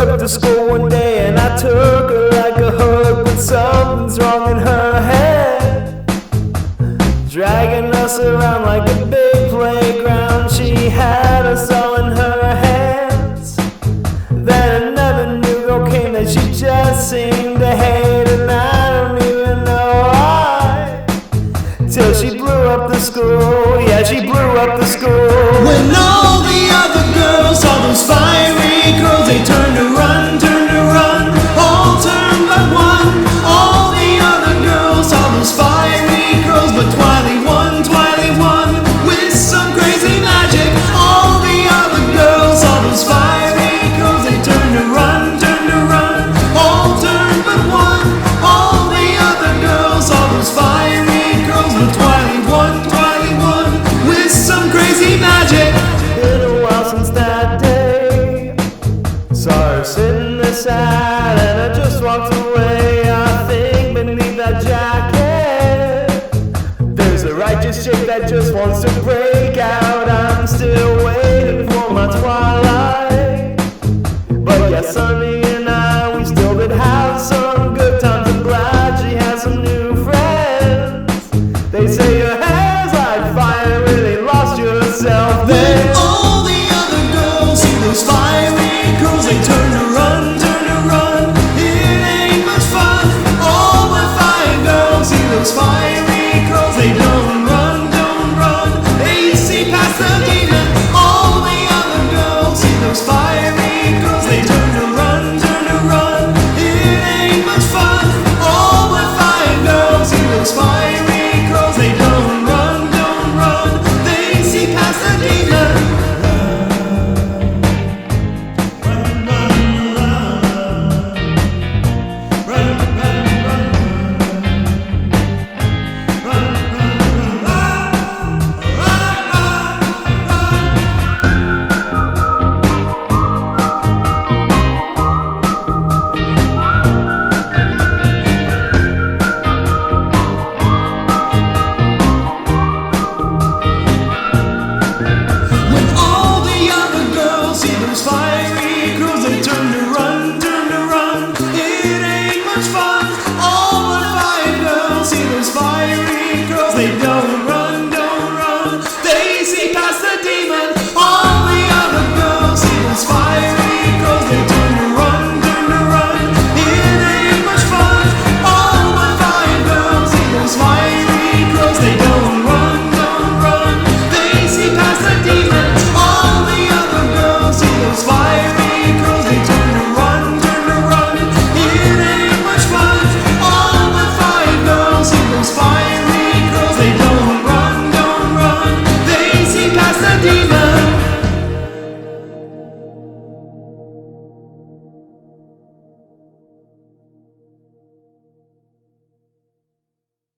up to school one day and I took her like a hug, but something's wrong in her head, dragging us around like a big playground. She had us all in her hands. Then another new girl came that she just seemed to hate, and I don't even know why, till she blew up the school. Yeah, she blew up the school. When all the other girls saw those fiery curls, they turned to run, all turned but one. All the other girls saw those fiery curls, but Twily won, with some crazy magic. All the other girls saw those fiery curls, they turned to run, all turned but one. All the other girls saw those fiery curls, but Twily won, with some crazy magic. Been a while since that day, saw her sitting there sad, and I just walked away. I think beneath that jacket there's a righteous chick that just wants to break out. I'm still waiting for my Twilight, but yeah, Sunny